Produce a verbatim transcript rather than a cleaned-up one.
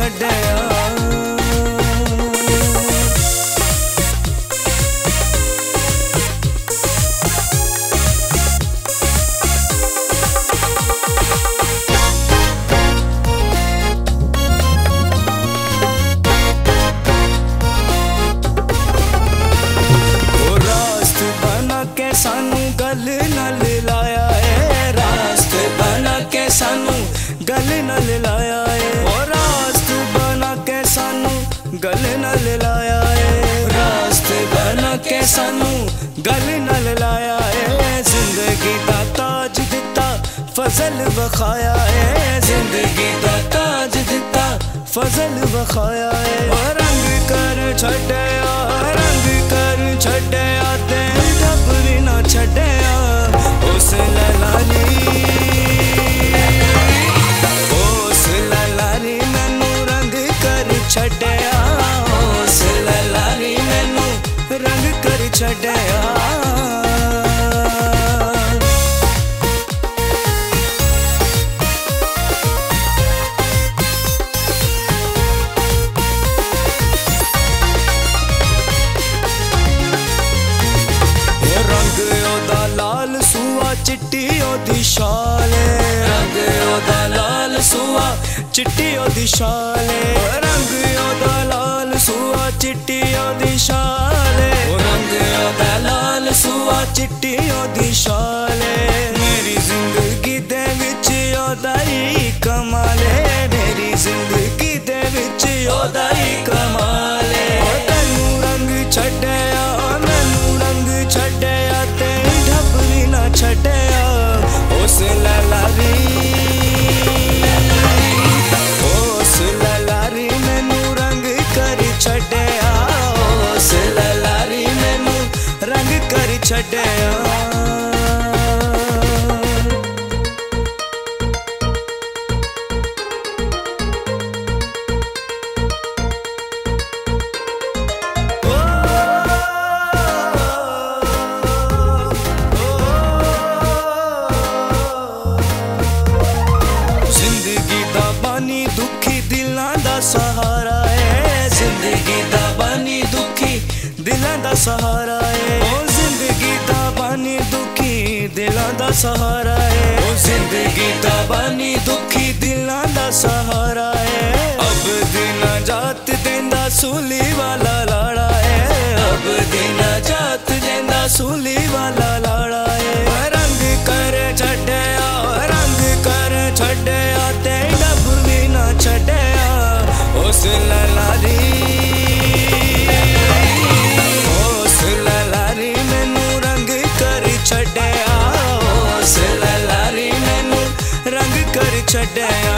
छड्डिया। सानू गल नाल लाया है, रास्त बना के सानू गल नाल लाया है, और रास्त बना के सानू गल नाल लाया है, रास्त बना के सानू गल नाल लाया है। जिंदगी दा ताज दिता फजल बखाया है, जिंदगी दा ताज दिता फजल बखाया है। और रंग कर छड्डिया, रंग कर छड्डिया ते ढब भी ना छड्डिया उस ललारी, उस ललारी मैनू रंग कर छड्डिया, उस ललारी मैनू रंग कर छड्डिया। चिट्टी ओदी शाल, रंग ओदा लाल सुआ चिट्टी ओदी शाल, रंग ओदा लाल सुआ चिट्टी ओदी शाल, रंग ओदा लाल सुआ चिट्टी ओदी शाल। मेरी जिंदगी दे विच ओदा ही कमाल है, मेरी जिंदगी दे विच ओदा ही कमाल है। तैनू रंग छड्डिया, मैनू रंग छड्डिया ते ढब भी ना छड्डिया उस ललारी, उस ललारी मैनू रंग कर छड्डिया, उस ललारी मैनू रंग कर छड्डिया। दुखी दिलां दा सहारा है, जिंदगी दा बानी दुखी दिलां दा सहारा है, ओ जिंदगी दा बानी दुखी दिलां दा सहारा है, ओ जिंदगी दा बानी दुखी दिलां दा सहारा है। अब दिन जात देंदा सूली वाला लाड़ा है, अब दिन जात देंदा सूली वाला लाड़ा है। रंग कर छड्डिया, रंग कर छड्डिया ते डब भी ना छड्डिया उस ललारी, उस ललारी मैनू रंग कर छड्डिया, उस ललारी मैनू रंग कर छड्डिया।